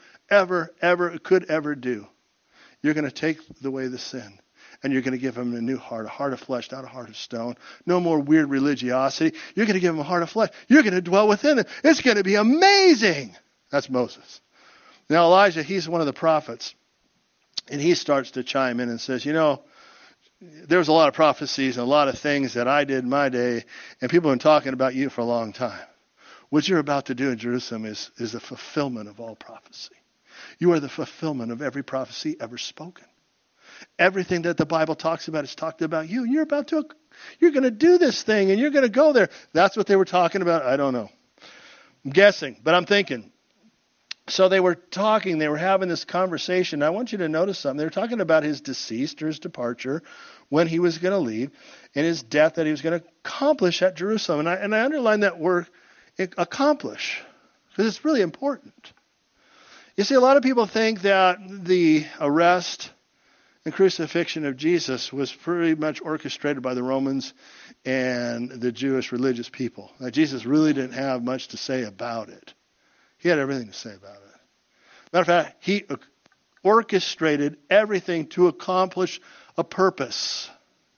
could ever do. You're going to take away the sin. And you're going to give them a new heart, a heart of flesh, not a heart of stone. No more weird religiosity. You're going to give them a heart of flesh. You're going to dwell within them. It's going to be amazing. That's Moses. Now Elijah, he's one of the prophets. And he starts to chime in and says, there was a lot of prophecies and a lot of things that I did in my day, and people have been talking about you for a long time. What you're about to do in Jerusalem is the fulfillment of all prophecy. You are the fulfillment of every prophecy ever spoken. Everything that the Bible talks about is talked about you. You're going to do this thing, and you're going to go there. That's what they were talking about. I don't know. I'm guessing, but I'm thinking. So they were talking, they were having this conversation. I want you to notice something. They were talking about his decease or his departure, when he was going to leave, and his death that he was going to accomplish at Jerusalem. And I underline that word, accomplish, because it's really important. You see, a lot of people think that the arrest and crucifixion of Jesus was pretty much orchestrated by the Romans and the Jewish religious people. Now, Jesus really didn't have much to say about it. He had everything to say about it. Matter of fact, he orchestrated everything to accomplish a purpose.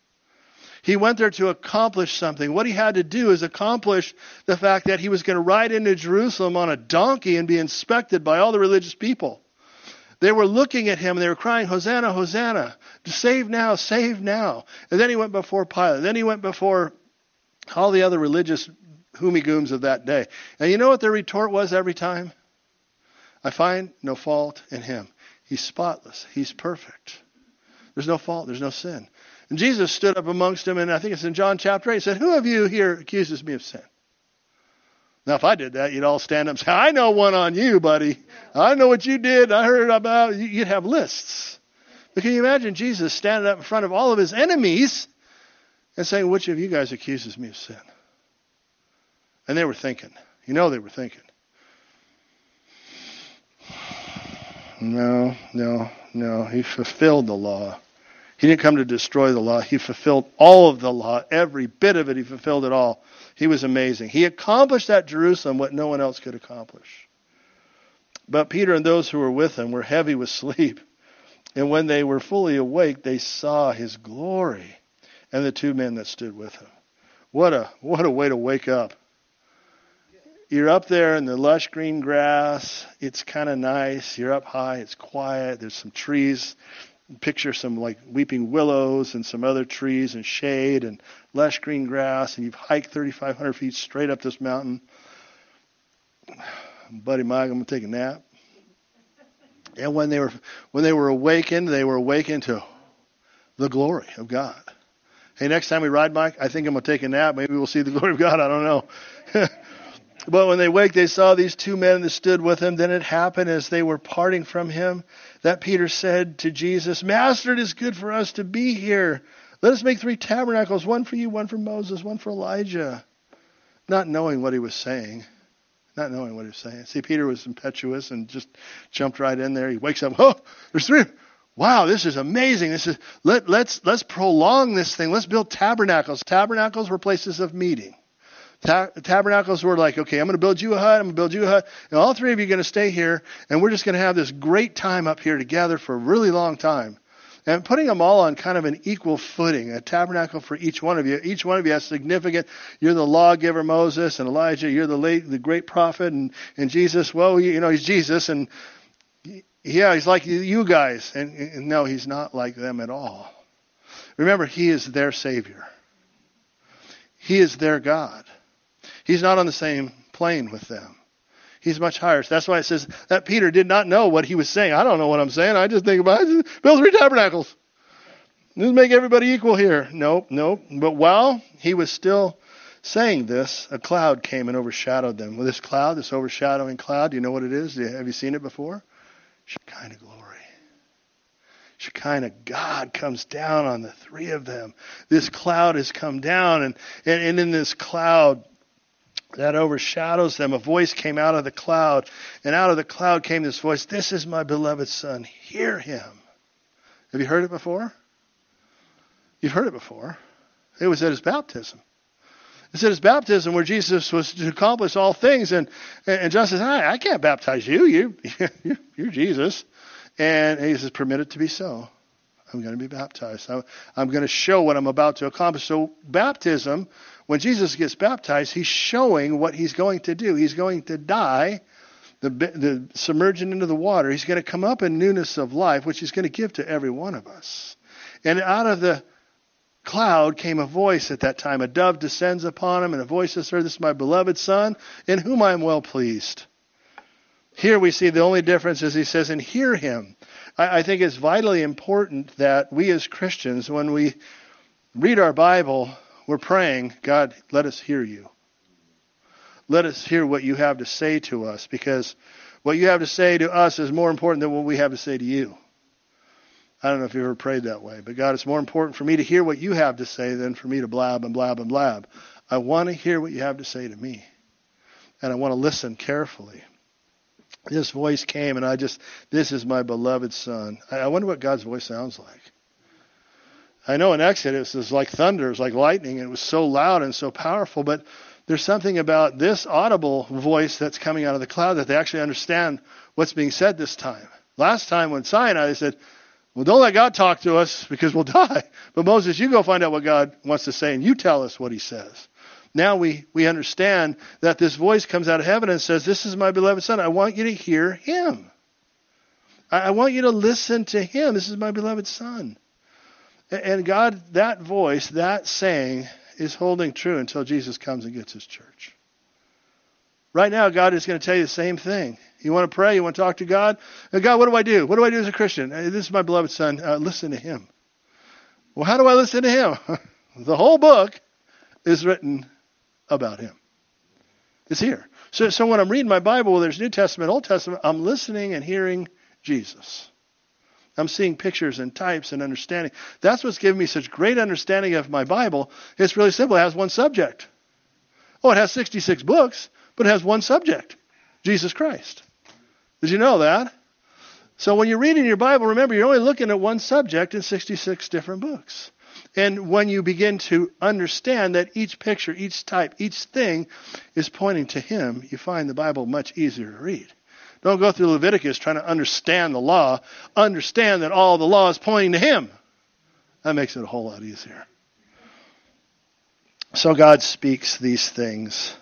He went there to accomplish something. What he had to do is accomplish the fact that he was going to ride into Jerusalem on a donkey and be inspected by all the religious people. They were looking at him and they were crying, Hosanna, Hosanna, save now, save now. And then he went before Pilate. Then he went before all the other religious hoomygooms of that day. And you know what their retort was every time? I find no fault in him. He's spotless. He's perfect. There's no fault. There's no sin. And Jesus stood up amongst them, and I think it's in John chapter 8, he said, who of you here accuses me of sin? Now, if I did that, you'd all stand up and say, I know one on you, buddy. I know what you did. I heard about it. You'd have lists. But can you imagine Jesus standing up in front of all of his enemies and saying, which of you guys accuses me of sin? And they were thinking. They were thinking. No. He fulfilled the law. He didn't come to destroy the law. He fulfilled all of the law. Every bit of it, he fulfilled it all. He was amazing. He accomplished at Jerusalem what no one else could accomplish. But Peter and those who were with him were heavy with sleep. And when they were fully awake, they saw his glory and the two men that stood with him. What a way to wake up. You're up there in the lush green grass. It's kind of nice. You're up high. It's quiet. There's some trees. Picture some like weeping willows and some other trees and shade and lush green grass. And you've hiked 3,500 feet straight up this mountain. Buddy Mike, I'm going to take a nap. And when they were awakened to the glory of God. Hey, next time we ride, Mike, I think I'm going to take a nap. Maybe we'll see the glory of God. I don't know. But when they waked, they saw these two men that stood with him. Then it happened as they were parting from him that Peter said to Jesus, Master, it is good for us to be here. Let us make 3 tabernacles, one for you, one for Moses, one for Elijah. not knowing what he was saying. Not knowing what he was saying. See, Peter was impetuous and just jumped right in there. He wakes up, oh, there's three. Wow, this is amazing. Let's prolong this thing. Let's build tabernacles. Tabernacles were places of meeting. Tabernacles were like, okay, I'm going to build you a hut. I'm going to build you a hut. And all three of you are going to stay here. And we're just going to have this great time up here together for a really long time. And putting them all on kind of an equal footing, a tabernacle for each one of you. Each one of you has significant. You're the lawgiver, Moses, and Elijah. You're the great prophet, and Jesus. Well, he's Jesus, and yeah, he's like you guys. And no, he's not like them at all. Remember, he is their Savior. He is their God. He's not on the same plane with them. He's much higher. So that's why it says that Peter did not know what he was saying. I don't know what I'm saying. I just think about it. Build 3 tabernacles. Let's make everybody equal here. Nope. But while he was still saying this, a cloud came and overshadowed them. With this cloud, this overshadowing cloud, do you know what it is? Have you seen it before? Shekinah glory. Shekinah, God comes down on the 3 of them. This cloud has come down, and in this cloud that overshadows them, a voice came out of the cloud, and out of the cloud came this voice, this is my beloved Son, hear him. Have you heard it before? You've heard it before. It was at his baptism. It's at his baptism where Jesus was to accomplish all things, and John says, I can't baptize you. You're Jesus. And he says, permit it to be so. I'm going to be baptized. I'm going to show what I'm about to accomplish. So baptism, when Jesus gets baptized, he's showing what he's going to do. He's going to die, the submerging into the water. He's going to come up in newness of life, which he's going to give to every one of us. And out of the cloud came a voice at that time. A dove descends upon him, and a voice says, this is my beloved Son, in whom I am well pleased. Here we see the only difference is he says, and hear him. I think it's vitally important that we as Christians, when we read our Bible, we're praying, God, let us hear you. Let us hear what you have to say to us, because what you have to say to us is more important than what we have to say to you. I don't know if you've ever prayed that way, but God, it's more important for me to hear what you have to say than for me to blab and blab and blab. I want to hear what you have to say to me, and I want to listen carefully. This voice came, and this is my beloved Son. I wonder what God's voice sounds like. I know in Exodus it was like thunder, it was like lightning, and it was so loud and so powerful, but there's something about this audible voice that's coming out of the cloud that they actually understand what's being said this time. Last time when Sinai, they said, well, don't let God talk to us because we'll die. But Moses, you go find out what God wants to say, and you tell us what he says. Now we understand that this voice comes out of heaven and says, this is my beloved Son. I want you to hear him. I want you to listen to him. This is my beloved Son. And God, that voice, that saying is holding true until Jesus comes and gets his church. Right now, God is going to tell you the same thing. You want to pray? You want to talk to God? God, what do I do? What do I do as a Christian? This is my beloved Son. Listen to him. Well, how do I listen to him? The whole book is written about him. It's here. So when I'm reading my Bible, there's New Testament, Old Testament, I'm listening and hearing Jesus. I'm seeing pictures and types and understanding. That's what's given me such great understanding of my Bible. It's really simple. It has one subject. Oh, it has 66 books, but it has one subject, Jesus Christ. Did you know that? So when you're reading your Bible, remember, you're only looking at one subject in 66 different books. And when you begin to understand that each picture, each type, each thing is pointing to him, you find the Bible much easier to read. Don't go through Leviticus trying to understand the law. Understand that all the law is pointing to him. That makes it a whole lot easier. So God speaks these things.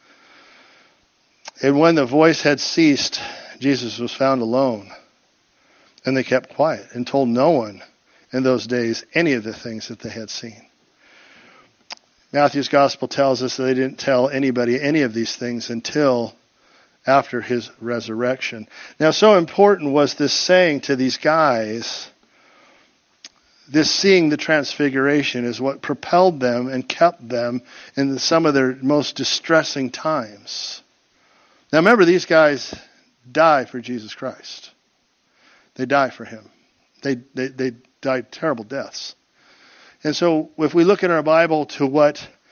And when the voice had ceased, Jesus was found alone. And they kept quiet and told no one in those days any of the things that they had seen. Matthew's gospel tells us that they didn't tell anybody any of these things until after his resurrection. Now, so important was this saying to these guys. This seeing the transfiguration is what propelled them and kept them in some of their most distressing times. Now remember, these guys die for Jesus Christ. They die for him. They died terrible deaths. And so if we look in our Bible to what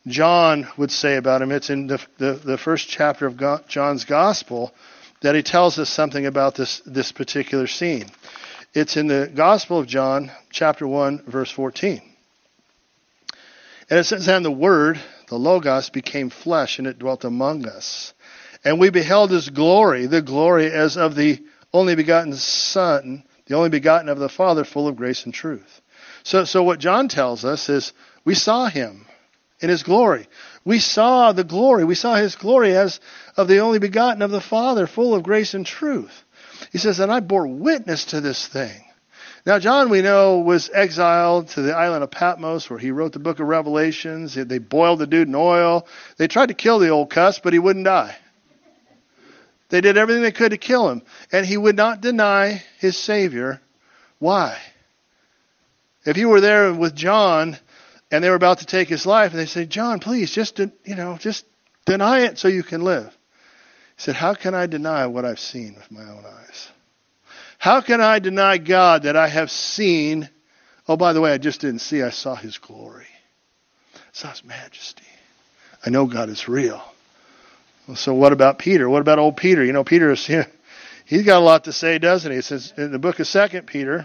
John would say about him. It's in the first chapter of John's Gospel that he tells us something about this particular scene. It's in the Gospel of John, chapter 1, verse 14. And it says, and the Word, the Logos, became flesh, and it dwelt among us. And we beheld his glory, the glory as of the only begotten Son, the only begotten of the Father, full of grace and truth. So what John tells us is we saw him in his glory. We saw the glory. We saw his glory as of the only begotten of the Father, full of grace and truth. He says, and I bore witness to this thing. Now, John, we know, was exiled to the island of Patmos, where he wrote the book of Revelations. They boiled the dude in oil. They tried to kill the old cuss, but he wouldn't die. They did everything they could to kill him. And he would not deny his Savior. Why? If you were there with John and they were about to take his life, and they say, John, please, just deny it so you can live. He said, how can I deny what I've seen with my own eyes? How can I deny God that I have seen? Oh, by the way, I just didn't see. I saw his glory. I saw his majesty. I know God is real. Well, so what about Peter? What about old Peter? You know, Peter is here. He's got a lot to say, doesn't he? It says in the book of 2 Peter.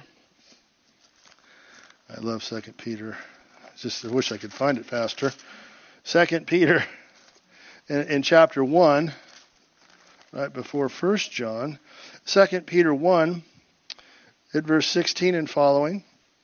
I love 2 Peter. I wish I could find it faster. 2 Peter in chapter 1, right before 1 John. 2 Peter 1, at verse 16 and following.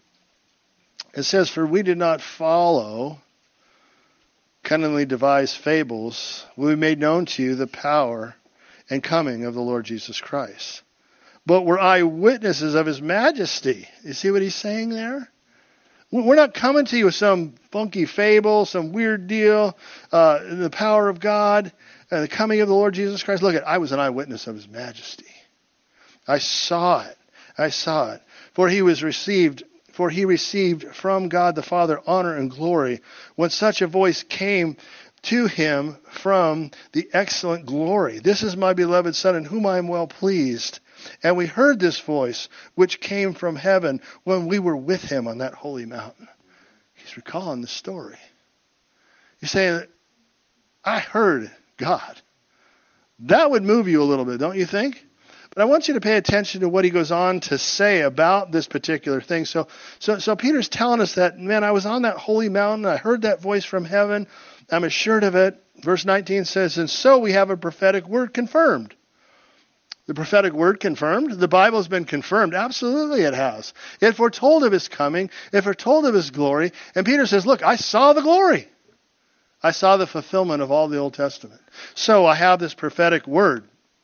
It says, for we did not follow cunningly devised fables, we made known to you the power and coming of the Lord Jesus Christ. But we're eyewitnesses of his majesty. You see what he's saying there? We're not coming to you with some funky fable, some weird deal, the power of God, the coming of the Lord Jesus Christ. Look, I was an eyewitness of his majesty. I saw it. I saw it. For he received from God the Father honor and glory when such a voice came to him from the excellent glory. This is my beloved Son in whom I am well pleased. And we heard this voice which came from heaven when we were with him on that holy mountain. He's recalling the story. He's saying, I heard God. That would move you a little bit, don't you think? But I want you to pay attention to what he goes on to say about this particular thing. So Peter's telling us that, man, I was on that holy mountain. I heard that voice from heaven. I'm assured of it. Verse 19 says, and so we have a prophetic word confirmed. The prophetic word confirmed? The Bible's been confirmed. Absolutely it has. It foretold of his coming. It foretold of his glory. And Peter says, look, I saw the glory. I saw the fulfillment of all the Old Testament. So I have this prophetic word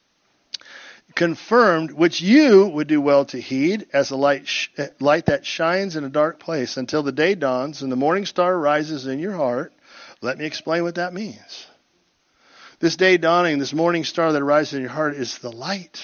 confirmed, which you would do well to heed as a light that shines in a dark place until the day dawns and the morning star rises in your heart. Let me explain what that means. This day dawning, this morning star that rises in your heart is the light.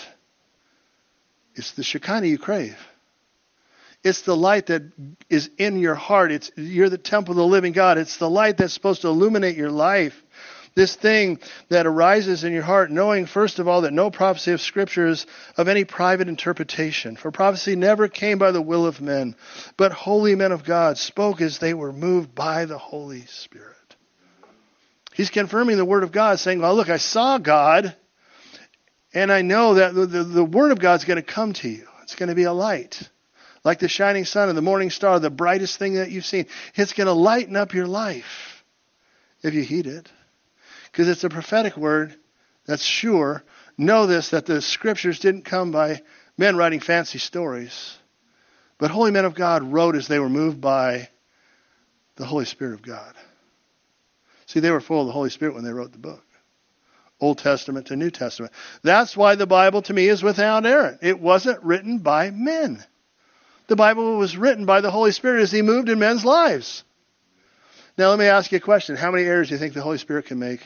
It's the Shekinah you crave. It's the light that is in your heart. You're the temple of the living God. It's the light that's supposed to illuminate your life. This thing that arises in your heart, knowing, first of all, that no prophecy of Scripture is of any private interpretation. For prophecy never came by the will of men, but holy men of God spoke as they were moved by the Holy Spirit. He's confirming the Word of God, saying, well, look, I saw God, and I know that the Word of God's going to come to you. It's going to be a light, like the shining sun and the morning star, the brightest thing that you've seen. It's going to lighten up your life if you heed it. Because it's a prophetic word that's sure. Know this, that the Scriptures didn't come by men writing fancy stories, but holy men of God wrote as they were moved by the Holy Spirit of God. See, they were full of the Holy Spirit when they wrote the book. Old Testament to New Testament. That's why the Bible to me is without error. It wasn't written by men. The Bible was written by the Holy Spirit as he moved in men's lives. Now let me ask you a question. How many errors do you think the Holy Spirit can make?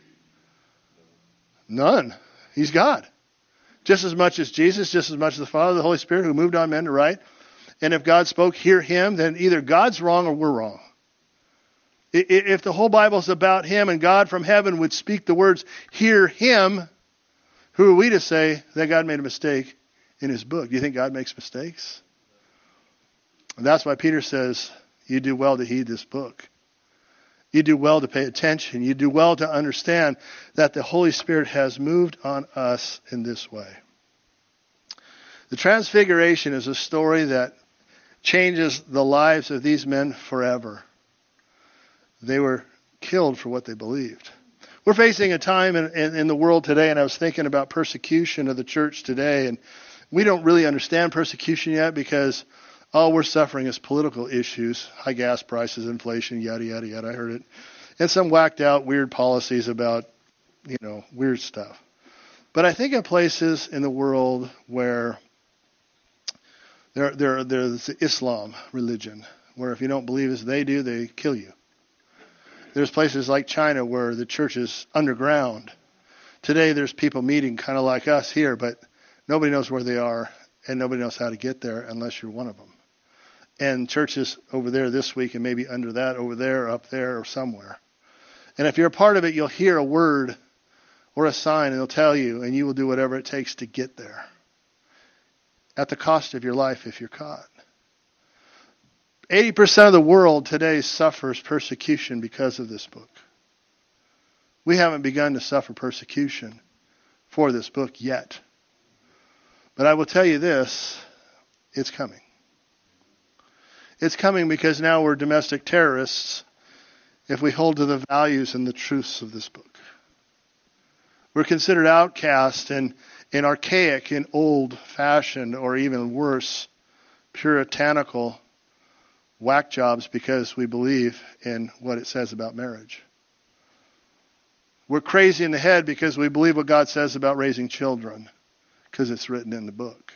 None. He's God. Just as much as Jesus, just as much as the Father, the Holy Spirit who moved on men to write. And if God spoke, hear him, then either God's wrong or we're wrong. If the whole Bible's about him and God from heaven would speak the words, hear him, who are we to say that God made a mistake in his book? Do you think God makes mistakes? And that's why Peter says, you do well to heed this book. You do well to pay attention. You do well to understand that the Holy Spirit has moved on us in this way. The Transfiguration is a story that changes the lives of these men forever. They were killed for what they believed. We're facing a time in the world today, and I was thinking about persecution of the church today, and we don't really understand persecution yet because all we're suffering is political issues, high gas prices, inflation, yada, yada, yada. I heard it. And some whacked out weird policies about, weird stuff. But I think of places in the world where there's Islam religion, where if you don't believe as they do, they kill you. There's places like China where the church is underground. Today there's people meeting kind of like us here, but nobody knows where they are and nobody knows how to get there unless you're one of them. And churches over there this week and maybe under that over there, up there, or somewhere. And if you're a part of it, you'll hear a word or a sign and it'll tell you, and you will do whatever it takes to get there. At the cost of your life if you're caught. 80% of the world today suffers persecution because of this book. We haven't begun to suffer persecution for this book yet. But I will tell you this, it's coming. It's coming because now we're domestic terrorists if we hold to the values and the truths of this book. We're considered outcast and archaic and old-fashioned or even worse, puritanical whack jobs because we believe in what it says about marriage. We're crazy in the head because we believe what God says about raising children because it's written in the book.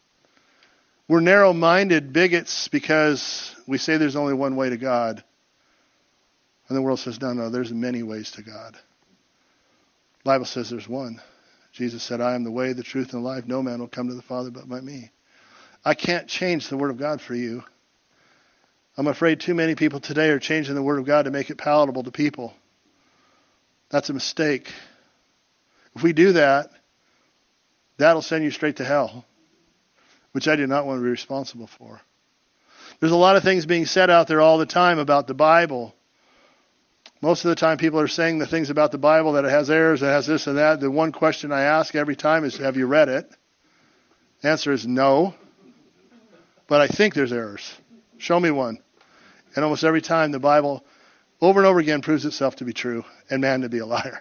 We're narrow-minded bigots because we say there's only one way to God. And the world says, no, there's many ways to God. The Bible says there's one. Jesus said, I am the way, the truth, and the life. No man will come to the Father but by me. I can't change the Word of God for you. I'm afraid too many people today are changing the Word of God to make it palatable to people. That's a mistake. If we do that, that'll send you straight to hell, which I do not want to be responsible for. There's a lot of things being said out there all the time about the Bible. Most of the time people are saying the things about the Bible that it has errors, it has this and that. The one question I ask every time is, have you read it? The answer is no. But I think there's errors. Show me one. And almost every time the Bible over and over again proves itself to be true and man to be a liar.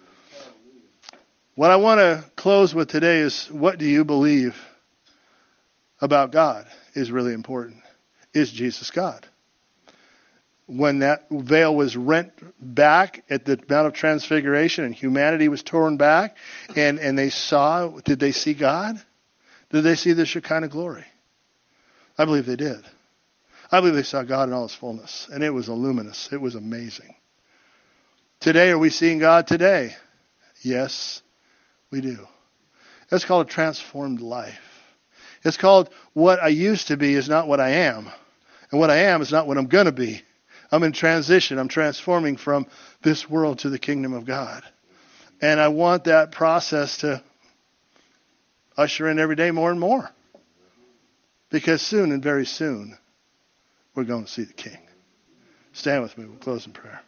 What I want to close with today is, what do you believe about God is really important. Is Jesus God? When that veil was rent back at the Mount of Transfiguration and humanity was torn back and they saw, did they see God? Did they see the Shekinah glory? I believe they did. I believe they saw God in all his fullness, and it was luminous. It was amazing. Today, are we seeing God today? Yes, we do. That's called a transformed life. It's called what I used to be is not what I am. And what I am is not what I'm going to be. I'm in transition. I'm transforming from this world to the kingdom of God. And I want that process to usher in every day more and more. Because soon and very soon, we're going to see the King. Stand with me. We'll close in prayer.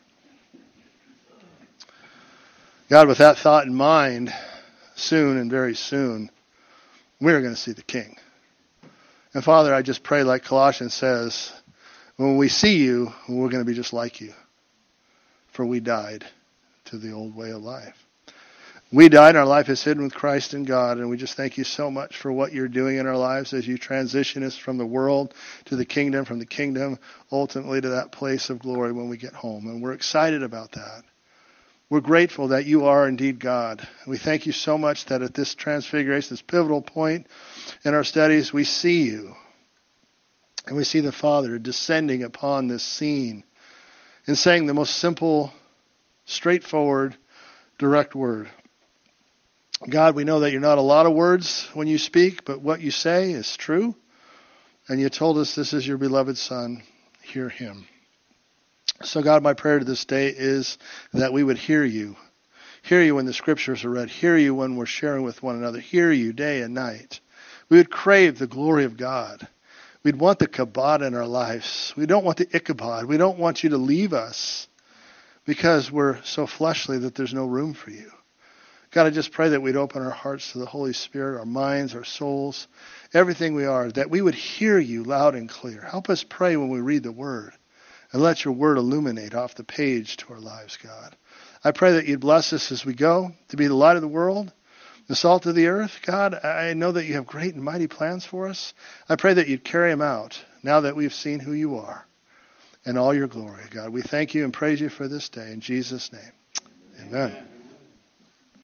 God, with that thought in mind, soon and very soon, we're going to see the King. And Father, I just pray like Colossians says, when we see you, we're going to be just like you. For we died to the old way of life. We died, and our life is hidden with Christ in God, and we just thank you so much for what you're doing in our lives as you transition us from the world to the kingdom, from the kingdom ultimately to that place of glory when we get home. And we're excited about that. We're grateful that you are indeed God. We thank you so much that at this transfiguration, this pivotal point in our studies, we see you. And we see the Father descending upon this scene and saying the most simple, straightforward, direct word. God, we know that you're not a lot of words when you speak, but what you say is true. And you told us this is your beloved Son. Hear him. So God, my prayer to this day is that we would hear you. Hear you when the scriptures are read. Hear you when we're sharing with one another. Hear you day and night. We would crave the glory of God. We'd want the kabod in our lives. We don't want the Ichabod. We don't want you to leave us. because we're so fleshly that there's no room for you. God, I just pray that we'd open our hearts to the Holy Spirit, our minds, our souls, everything we are, that we would hear you loud and clear. Help us pray when we read the Word, and let your Word illuminate off the page to our lives, God. I pray that you'd bless us as we go to be the light of the world, the salt of the earth. God, I know that you have great and mighty plans for us. I pray that you'd carry them out now that we've seen who you are and all your glory. God, we thank you and praise you for this day. In Jesus' name, amen.